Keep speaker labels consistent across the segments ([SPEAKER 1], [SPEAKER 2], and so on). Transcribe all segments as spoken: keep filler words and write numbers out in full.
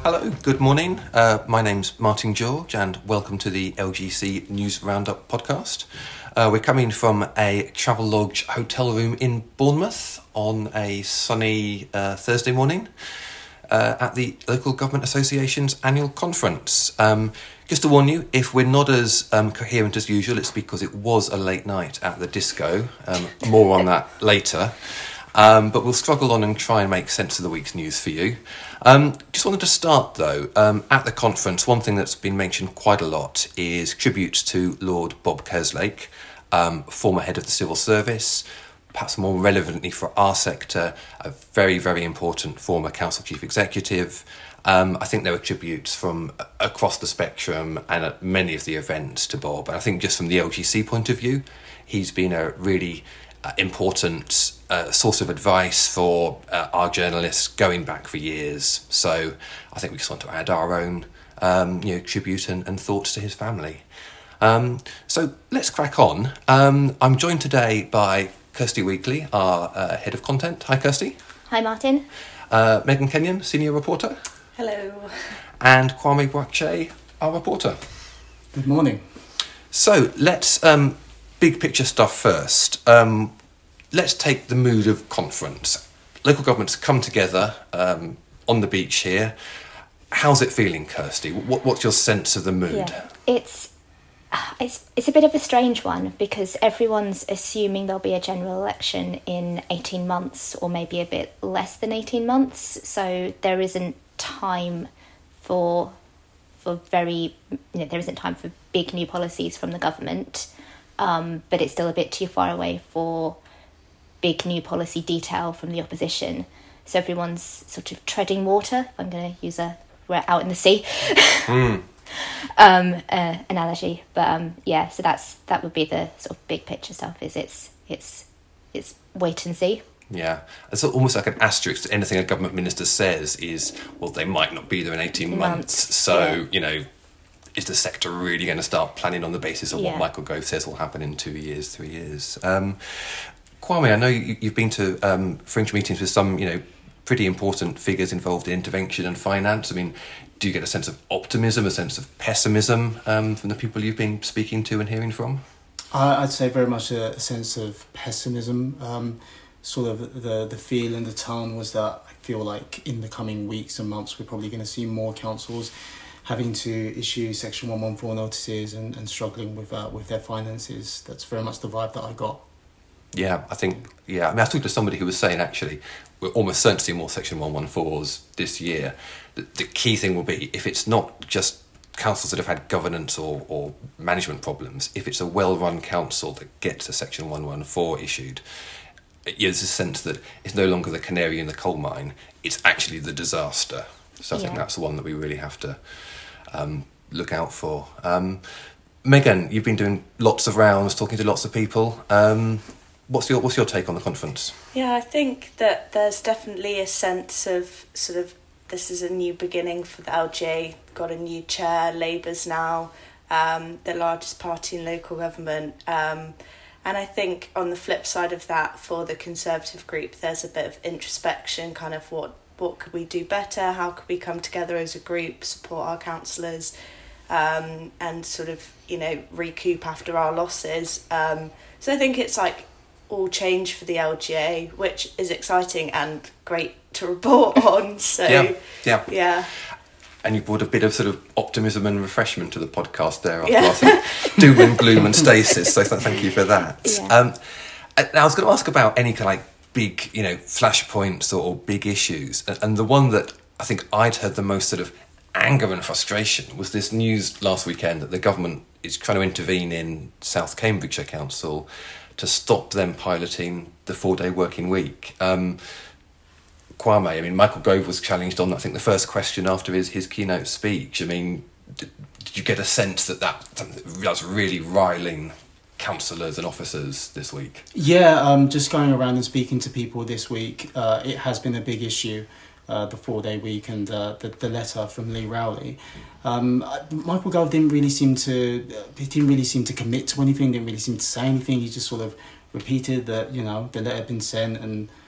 [SPEAKER 1] Hello, good morning. Uh, my name's Martin George and welcome to the L G C News Roundup podcast. Uh, we're coming from a Travelodge hotel room in Bournemouth on a sunny uh, Thursday morning uh, at the Local Government Association's annual conference. Um, just to warn you, if we're not as um, coherent as usual, it's because it was a late night at the disco. Um, more on that later. Um, but we'll struggle on and try and make sense of the week's news for you. Um, just wanted to start, though, um, at the conference, one thing that's been mentioned quite a lot is tributes to Lord Bob Kerslake, um, former head of the Civil Service, perhaps more relevantly for our sector, a very, very important former council chief executive. Um, I think there were tributes from across the spectrum and at many of the events to Bob. And I think just from the L G C point of view, he's been a really uh, important uh, source of advice for uh, our journalists going back for years. So I think we just want to add our own um, you know, tribute and, and thoughts to his family. Um, so let's crack on. Um, I'm joined today by Kirsty Weekly, our uh, head of content. Hi, Kirsty.
[SPEAKER 2] Hi, Martin.
[SPEAKER 1] Uh, Megan Kenyon, senior reporter.
[SPEAKER 3] Hello.
[SPEAKER 1] And Kwame Boakye, our reporter.
[SPEAKER 4] Good morning.
[SPEAKER 1] So let's um, big picture stuff first. Um, let's take the mood of conference. Local governments come together um, on the beach here. How's it feeling, Kirsty? What, what's your sense of the mood?
[SPEAKER 2] Yeah. It's it's it's a bit of a strange one because everyone's assuming there'll be a general election in eighteen months or maybe a bit less than eighteen months. So there isn't time for for very you know there isn't time for big new policies from the government, um, but it's still a bit too far away for big new policy detail from the opposition. So everyone's sort of treading water, if I'm going to use a we're out in the sea
[SPEAKER 1] mm.
[SPEAKER 2] um, uh, analogy. But um, yeah, so that's that would be the sort of big picture stuff. Is it's it's it's wait and see.
[SPEAKER 1] Yeah, it's almost like an asterisk to anything a government minister says is, well, they might not be there in eighteen months.
[SPEAKER 2] months.
[SPEAKER 1] So,
[SPEAKER 2] yeah.
[SPEAKER 1] you know, is the sector really going to start planning on the basis of
[SPEAKER 2] Yeah.
[SPEAKER 1] what Michael Gove says will happen in two years, three years? Um, Kwame, I know you, you've been to um, fringe meetings with some, you know, pretty important figures involved in intervention and finance. I mean, do you get a sense of optimism, a sense of pessimism um, from the people you've been speaking to and hearing from?
[SPEAKER 4] I'd say very much a sense of pessimism. Um, sort of the, the feel and the tone was that I feel like in the coming weeks and months we're probably going to see more councils having to issue Section one fourteen notices and, and struggling with uh, with their finances. That's very much the vibe that I got.
[SPEAKER 1] Yeah, I think, yeah. I mean, I talked to somebody who was saying, actually, we're almost certain to see more Section one fourteens this year. The, the key thing will be, if it's not just councils that have had governance or, or management problems, if it's a well-run council that gets a Section one fourteen issued, yeah, there's a sense that it's no longer the canary in the coal mine, it's actually the disaster. So I think
[SPEAKER 2] Yeah.
[SPEAKER 1] that's the one that we really have to um, look out for. Um, Megan, you've been doing lots of rounds, talking to lots of people. Um, what's your what's your take on the conference?
[SPEAKER 3] Yeah, I think that there's definitely a sense of sort of this is a new beginning for the L G A. Got a new chair, Labour's now um, the largest party in local government. Um, And I think on the flip side of that, for the Conservative group, there's a bit of introspection, kind of what, what could we do better? How could we come together as a group, support our councillors, um, and sort of, you know, recoup after our losses. Um, so I think it's like all change for the L G A, which is exciting and great to report on. So
[SPEAKER 1] Yeah, yeah.
[SPEAKER 3] yeah.
[SPEAKER 1] And you brought a bit of sort of optimism and refreshment to the podcast there after
[SPEAKER 3] Yeah.
[SPEAKER 1] our sort of doom and gloom and stasis. So th- thank you for that.
[SPEAKER 2] Yeah.
[SPEAKER 1] Um, now I was going to ask about any kind of like big, you know, flashpoints or, or big issues. And, and the one that I think I'd heard the most sort of anger and frustration was this news last weekend that the government is trying to intervene in South Cambridgeshire Council to stop them piloting the four-day working week. Um, Kwame, I mean, Michael Gove was challenged on, I think, the first question after his, his keynote speech. I mean, did, did you get a sense that, that that's really riling councillors and officers this week?
[SPEAKER 4] Yeah, um, just going around and speaking to people this week, uh, it has been a big issue, uh, the four-day week and uh, the, the letter from Lee Rowley. Um, Michael Gove didn't really seem to, he didn't really seem to commit to anything, didn't really seem to say anything. He just sort of repeated that, you know, the letter had been sent and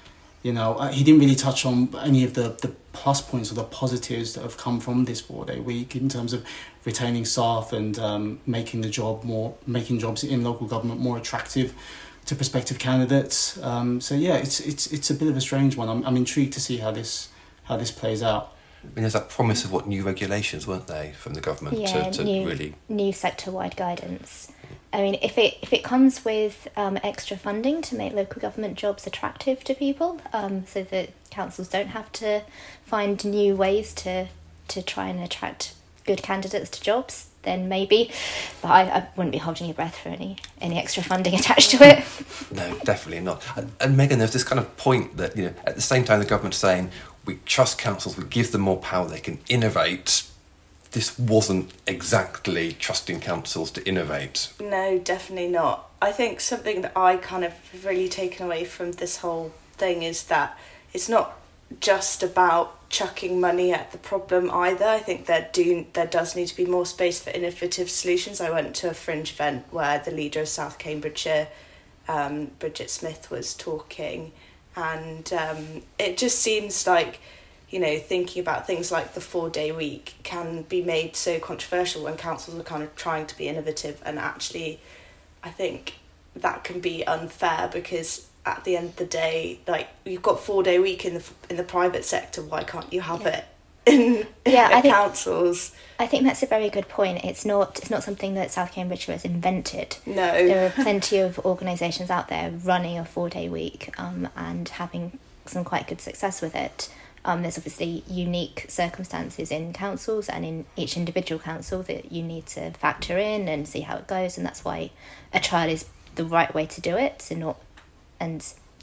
[SPEAKER 4] You know, uh, he didn't really touch on any of the, the plus points or the positives that have come from this four-day week in terms of retaining staff and um, making the job more, making jobs in local government more attractive to prospective candidates. Um, so yeah, it's it's it's a bit of a strange one. I'm I'm intrigued to see how this how this plays out.
[SPEAKER 1] I mean, there's that promise of what new regulations, weren't they, from the government
[SPEAKER 2] Yeah,
[SPEAKER 1] to, to
[SPEAKER 2] new,
[SPEAKER 1] really
[SPEAKER 2] new sector-wide guidance. I mean, if it if it comes with um, extra funding to make local government jobs attractive to people, um, so that councils don't have to find new ways to to try and attract good candidates to jobs, then maybe. But I, I wouldn't be holding your breath for any any extra funding attached to it.
[SPEAKER 1] No, definitely not. And, and Megan, there's this kind of point that, you know, at the same time the government's saying we trust councils, we give them more power, they can innovate. This wasn't exactly trusting councils to innovate.
[SPEAKER 3] No, definitely not. I think something that I kind of have really taken away from this whole thing is that it's not just about chucking money at the problem either. I think there do there does need to be more space for innovative solutions. I went to a fringe event where the leader of South Cambridgeshire, um, Bridget Smith, was talking, and um, it just seems like, you know, thinking about things like the four-day week can be made so controversial when councils are kind of trying to be innovative, and actually I think that can be unfair because at the end of the day, like, you've got four-day week in the in the private sector, why can't you have
[SPEAKER 2] yeah.
[SPEAKER 3] it in
[SPEAKER 2] yeah, I think,
[SPEAKER 3] councils?
[SPEAKER 2] I think that's a very good point. It's not it's not something that South Cambridgeshire has invented.
[SPEAKER 3] No.
[SPEAKER 2] There are plenty of organisations out there running a four-day week um, and having some quite good success with it. Um, there's obviously unique circumstances in councils and in each individual council that you need to factor in and see how it goes, and that's why a trial is the right way to do it, so not and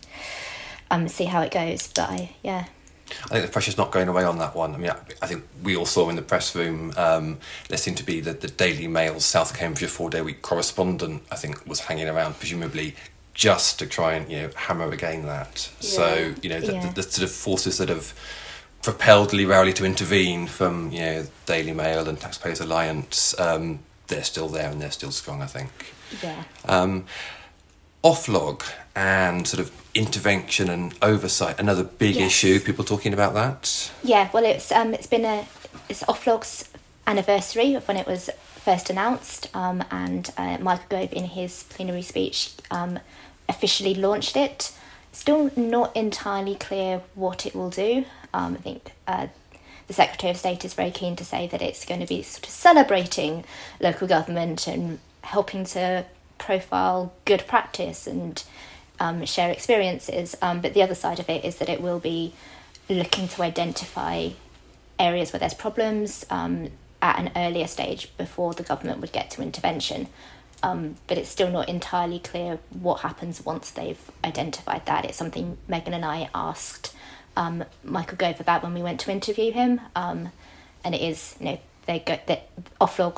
[SPEAKER 2] um see how it goes. But I, yeah.
[SPEAKER 1] I think the pressure's not going away on that one. I mean, I, I think we all saw in the press room, um, there seemed to be the, the Daily Mail's South Cambridgeshire four-day week correspondent, I think, was hanging around, presumably just to try and, you know, hammer again that. Yeah. So, you know, the,
[SPEAKER 2] yeah.
[SPEAKER 1] the, the sort of forces that have propelled Lee Rowley to intervene from, you know, Daily Mail and Taxpayers Alliance, um, they're still there and they're still strong, I think.
[SPEAKER 2] Yeah.
[SPEAKER 1] Um, Offlog and sort of intervention and oversight, another big
[SPEAKER 2] yes.
[SPEAKER 1] issue, people talking about that.
[SPEAKER 2] Yeah, well, it's um, it's been a it's Offlog's anniversary of when it was first announced, um, and uh, Michael Gove in his plenary speech um, officially launched it. Still not entirely clear what it will do. Um, I think uh, the Secretary of State is very keen to say that it's going to be sort of celebrating local government and helping to profile good practice and um, share experiences. Um, but the other side of it is that it will be looking to identify areas where there's problems um, at an earlier stage before the government would get to intervention. Um, but it's still not entirely clear what happens once they've identified that. It's something Megan and I asked um, Michael Gove about when we went to interview him. Um, and it is, you know, they go that Offlog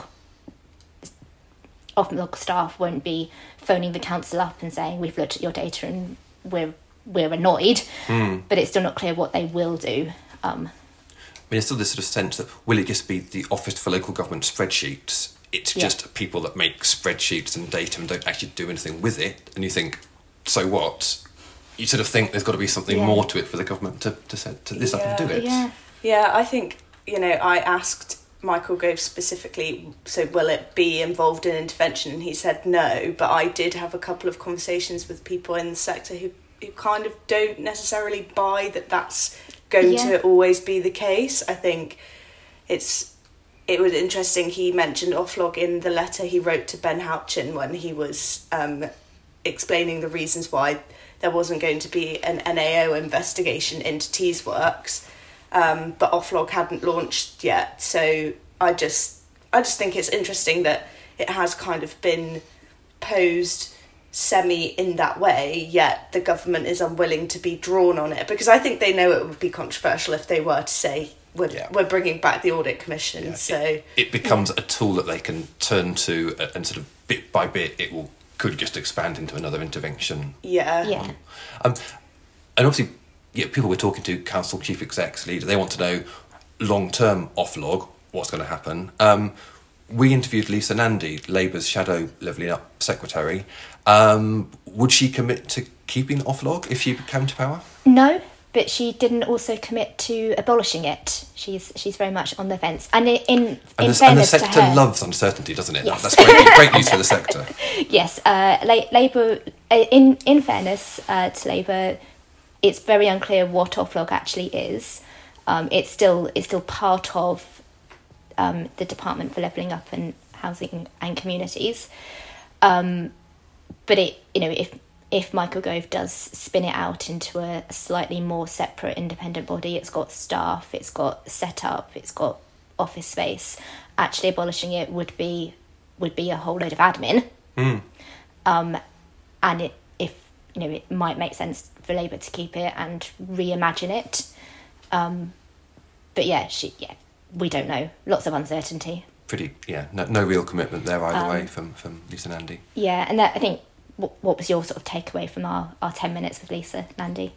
[SPEAKER 2] Offlog staff won't be phoning the council up and saying we've looked at your data and we're we're annoyed. Mm. But it's still not clear what they will do. Um,
[SPEAKER 1] I mean, there's still this sort of sense that will it just be the Office for Local Government spreadsheets? It's yeah. just people that make spreadsheets and data and don't actually do anything with it. And you think, so what? You sort of think there's got to be something
[SPEAKER 2] yeah.
[SPEAKER 1] more to it for the government to to, set, to this
[SPEAKER 3] yeah.
[SPEAKER 1] up and do it.
[SPEAKER 2] Yeah,
[SPEAKER 3] yeah. I think, you know, I asked Michael Gove specifically, so will it be involved in intervention? And he said no. But I did have a couple of conversations with people in the sector who, who kind of don't necessarily buy that that's going yeah. to always be the case. I think it's... It was interesting, he mentioned Offlog in the letter he wrote to Ben Houchin when he was um, explaining the reasons why there wasn't going to be an N A O investigation into Teesworks, um, but Offlog hadn't launched yet. So I just I just think it's interesting that it has kind of been posed semi in that way, yet the government is unwilling to be drawn on it, because I think they know it would be controversial if they were to say, We're, yeah. we're bringing back the Audit Commission, yeah. so...
[SPEAKER 1] It, it becomes yeah. a tool that they can turn to, and sort of bit by bit it will could just expand into another intervention.
[SPEAKER 3] Yeah.
[SPEAKER 2] Yeah.
[SPEAKER 1] Um, and obviously, yeah, people we're talking to, council chief execs, leader, they want to know long-term Offlog, what's going to happen. Um, we interviewed Lisa Nandy, Labour's shadow Levelling Up secretary. Um, would she commit to keeping Offlog if she came to power?
[SPEAKER 2] No. but she didn't also commit to abolishing it. She's she's very much on the fence. And in in,
[SPEAKER 1] and
[SPEAKER 2] in
[SPEAKER 1] the,
[SPEAKER 2] fairness
[SPEAKER 1] and the sector
[SPEAKER 2] to her,
[SPEAKER 1] loves uncertainty, doesn't it?
[SPEAKER 2] Yes.
[SPEAKER 1] That's great, great news for the sector.
[SPEAKER 2] Yes, uh, La- Labour. Uh, in in fairness uh, to Labour, it's very unclear what Oflog actually is. Um, it's still it's still part of um, the Department for Levelling Up and Housing and Communities. Um, but it you know if if Michael Gove does spin it out into a slightly more separate independent body, it's got staff, it's got setup, it's got office space. Actually abolishing it would be would be a whole load of admin.
[SPEAKER 1] Mm.
[SPEAKER 2] Um, and it, if you know, it might make sense for Labour to keep it and reimagine it. Um, but yeah, she yeah, we don't know. Lots of uncertainty.
[SPEAKER 1] Pretty yeah, no, no real commitment there either
[SPEAKER 2] Um,
[SPEAKER 1] way from from Lisa Nandy.
[SPEAKER 2] Yeah, and that, I think. What, what was your sort of takeaway from our, our ten minutes with Lisa Nandy?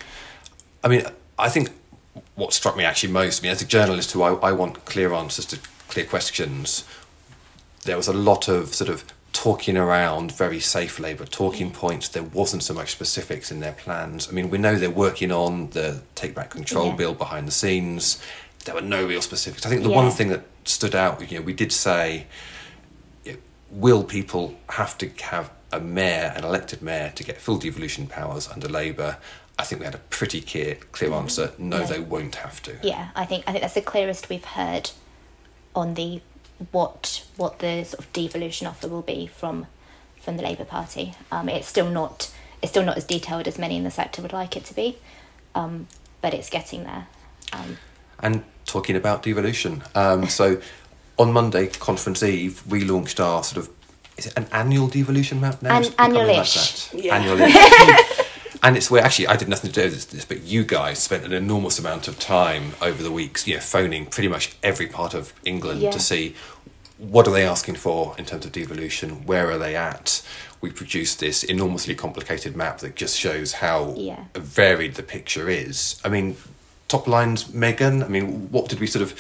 [SPEAKER 1] I mean, I think what struck me actually most, I mean, as a journalist who I, I want clear answers to clear questions, there was a lot of sort of talking around very safe Labour, talking points. There wasn't so much specifics in their plans. I mean, we know they're working on the Take Back Control
[SPEAKER 2] Yeah.
[SPEAKER 1] bill behind the scenes. There were no real specifics. I think the
[SPEAKER 2] Yeah.
[SPEAKER 1] one thing that stood out, you know, we did say, you know, will people have to have a mayor, an elected mayor, to get full devolution powers under Labour? I think we had a pretty clear, clear answer. No,
[SPEAKER 2] No.
[SPEAKER 1] they won't have to.
[SPEAKER 2] Yeah, I think I think that's the clearest we've heard on the what what the sort of devolution offer will be from from the Labour Party. Um, it's still not it's still not as detailed as many in the sector would like it to be, um, but it's getting there. Um,
[SPEAKER 1] And talking about devolution, um, so on Monday, Conference Eve, we launched our sort of, is it an annual devolution map now?
[SPEAKER 2] An-
[SPEAKER 1] It's becoming
[SPEAKER 2] annual-ish.
[SPEAKER 1] Like that.
[SPEAKER 3] Yeah.
[SPEAKER 1] Annual-ish. And it's where, actually, I did nothing to do with this, but you guys spent an enormous amount of time over the weeks, you know, phoning pretty much every part of England
[SPEAKER 2] Yeah.
[SPEAKER 1] to see what are they asking for in terms of devolution, where are they at. We produced this enormously complicated map that just shows how
[SPEAKER 2] Yeah.
[SPEAKER 1] varied the picture is. I mean, top lines, Megan, I mean, what did we sort of...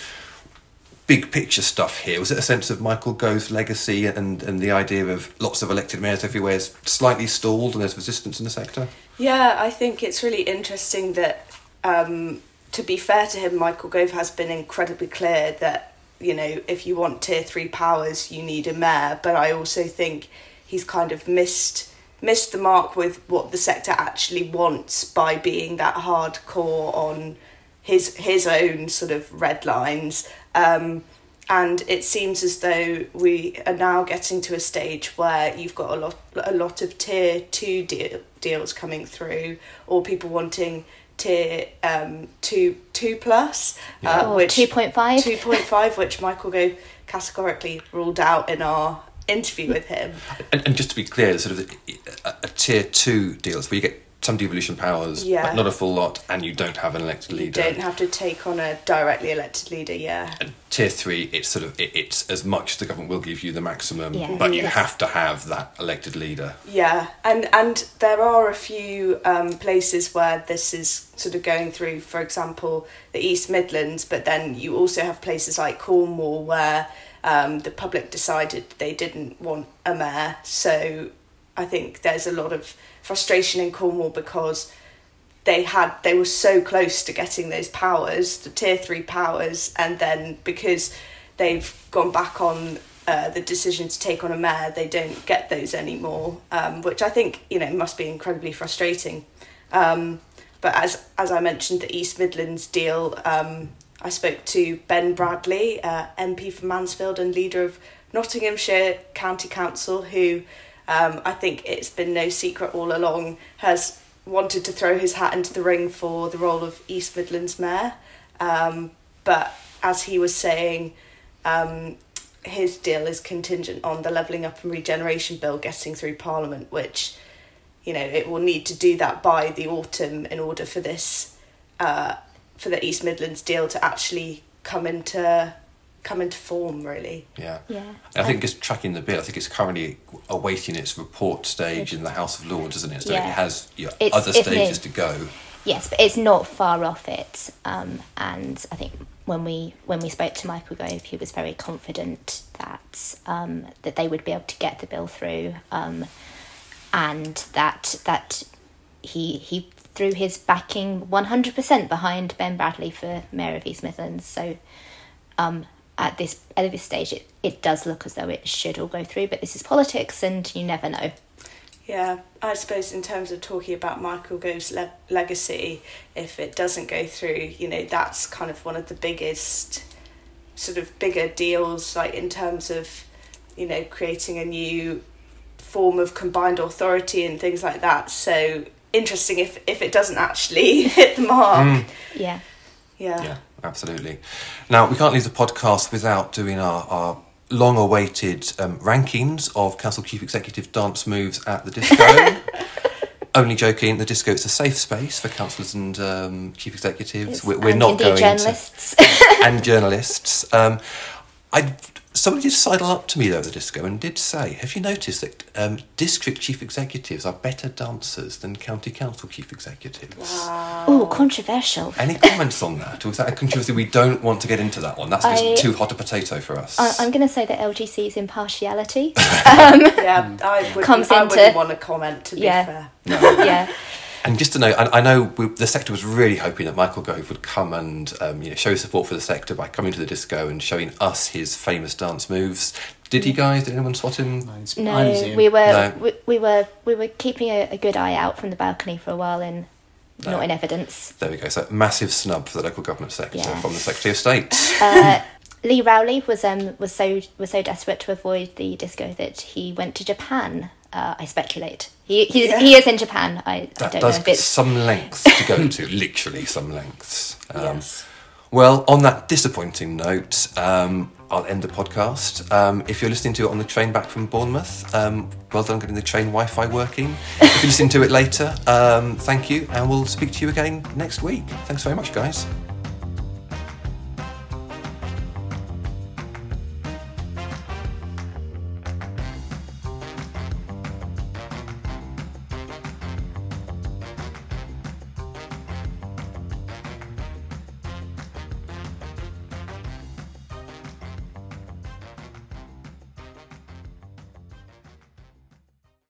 [SPEAKER 1] big picture stuff here? Was it a sense of Michael Gove's legacy and, and the idea of lots of elected mayors everywhere is slightly stalled and there's resistance in the sector?
[SPEAKER 3] Yeah, I think it's really interesting that, um, to be fair to him, Michael Gove has been incredibly clear that, you know, if you want tier three powers, you need a mayor. But I also think he's kind of missed missed the mark with what the sector actually wants by being that hardcore on his his own sort of red lines. Um, and it seems as though we are now getting to a stage where you've got a lot a lot of tier two deal, deals coming through, or people wanting tier um, two two plus,
[SPEAKER 1] Yeah.
[SPEAKER 3] uh,
[SPEAKER 2] or
[SPEAKER 3] which
[SPEAKER 2] two point five.
[SPEAKER 3] two point five, which Michael Gove categorically ruled out in our interview with him.
[SPEAKER 1] And, and just to be clear, sort of a, a tier two deal is where you get some devolution powers,
[SPEAKER 3] Yeah.
[SPEAKER 1] but not a full lot, and you don't have an elected
[SPEAKER 3] You
[SPEAKER 1] leader.
[SPEAKER 3] don't have to take on a directly elected leader, yeah.
[SPEAKER 1] And tier three, it's sort of it, it's as much as the government will give you the maximum,
[SPEAKER 2] Yeah.
[SPEAKER 1] but you
[SPEAKER 2] Yes.
[SPEAKER 1] have to have that elected leader.
[SPEAKER 3] Yeah, and and there are a few um, places where this is sort of going through, for example, the East Midlands, but then you also have places like Cornwall where um, the public decided they didn't want a mayor. So I think there's a lot of frustration in Cornwall because they had they were so close to getting those powers, the tier three powers, and then because they've gone back on uh, the decision to take on a mayor, they don't get those anymore, um, which I think, you know, must be incredibly frustrating. Um, but as as I mentioned, the East Midlands deal, um, I spoke to Ben Bradley, uh, M P for Mansfield and leader of Nottinghamshire County Council, who um, I think it's been no secret all along has wanted to throw his hat into the ring for the role of East Midlands mayor. Um, but as he was saying, um, his deal is contingent on the Levelling Up and Regeneration Bill getting through Parliament, which, you know, it will need to do that by the autumn in order for this, uh, for the East Midlands deal to actually come into come into form, really.
[SPEAKER 1] Yeah.
[SPEAKER 2] Yeah.
[SPEAKER 1] I think just tracking the bill, I think it's currently awaiting its report stage in the House of Lords, isn't it? So
[SPEAKER 2] Yeah.
[SPEAKER 1] it has you know,
[SPEAKER 2] It's-
[SPEAKER 1] other
[SPEAKER 2] it's
[SPEAKER 1] stages
[SPEAKER 2] new.
[SPEAKER 1] to go.
[SPEAKER 2] Yes, but it's not far off it. Um, and I think when we when we spoke to Michael Gove, he was very confident that um, that they would be able to get the bill through, um, and that that he he through his backing one hundred percent behind Ben Bradley for Mayor of East Midlands. So um, at this at this stage, it, it does look as though it should all go through, but this is politics and you never know.
[SPEAKER 3] Yeah, I suppose in terms of talking about Michael Gove's le- legacy, if it doesn't go through, you know, that's kind of one of the biggest, sort of bigger deals, like in terms of, you know, creating a new form of combined authority and things like that. So interesting if, if it doesn't actually hit the mark.
[SPEAKER 1] Mm.
[SPEAKER 2] Yeah.
[SPEAKER 3] Yeah.
[SPEAKER 1] Yeah, absolutely. Now, we can't leave the podcast without doing our, our long-awaited um, rankings of Council Chief Executive dance moves at the disco. Only joking, the disco is a safe space for councillors and um, chief executives. We're, we're
[SPEAKER 2] and
[SPEAKER 1] not
[SPEAKER 2] indeed
[SPEAKER 1] going
[SPEAKER 2] journalists.
[SPEAKER 1] to... and journalists. Um, I Somebody did sidle up to me, though, at the disco and did say, have you noticed that um, district chief executives are better dancers than county council chief executives?
[SPEAKER 3] Wow.
[SPEAKER 2] Oh, controversial.
[SPEAKER 1] Any comments on that? Or is that a controversy? We don't want to get into that one. That's just
[SPEAKER 2] I-
[SPEAKER 1] too hot a potato for us.
[SPEAKER 2] I, I'm going to say that L G C's impartiality.
[SPEAKER 3] Yeah, I wouldn't,
[SPEAKER 2] Comes
[SPEAKER 3] I
[SPEAKER 2] into-
[SPEAKER 3] wouldn't want to comment, to be
[SPEAKER 2] Yeah.
[SPEAKER 3] fair.
[SPEAKER 1] No.
[SPEAKER 2] Yeah.
[SPEAKER 1] And just to know, I, I know we, the sector was really hoping that Michael Gove would come and um, you know, show support for the sector by coming to the disco and showing us his famous dance moves. Did he, guys? Did anyone spot him?
[SPEAKER 4] I didn't- I
[SPEAKER 2] No,
[SPEAKER 4] didn't see him.
[SPEAKER 2] we were
[SPEAKER 1] No.
[SPEAKER 2] we, we were we were keeping a, a good eye out from the balcony for a while and
[SPEAKER 1] No.
[SPEAKER 2] not in evidence.
[SPEAKER 1] There we go. So massive snub for the local government sector
[SPEAKER 2] Yeah.
[SPEAKER 1] from the Secretary of State.
[SPEAKER 2] Uh, Lee Rowley was um was so was so desperate to avoid the disco that he went to Japan. Uh, I speculate he he's,
[SPEAKER 3] Yeah.
[SPEAKER 2] he is in Japan. I, I
[SPEAKER 1] That
[SPEAKER 2] don't know
[SPEAKER 1] does
[SPEAKER 2] if it's
[SPEAKER 1] some lengths to go to, literally some lengths. Um,
[SPEAKER 3] Yes.
[SPEAKER 1] Well, on that disappointing note, um, I'll end the podcast. Um, if you're listening to it on the train back from Bournemouth, um, well done getting the train Wi-Fi working. If you're listening to it later, um, thank you, and we'll speak to you again next week. Thanks very much, guys.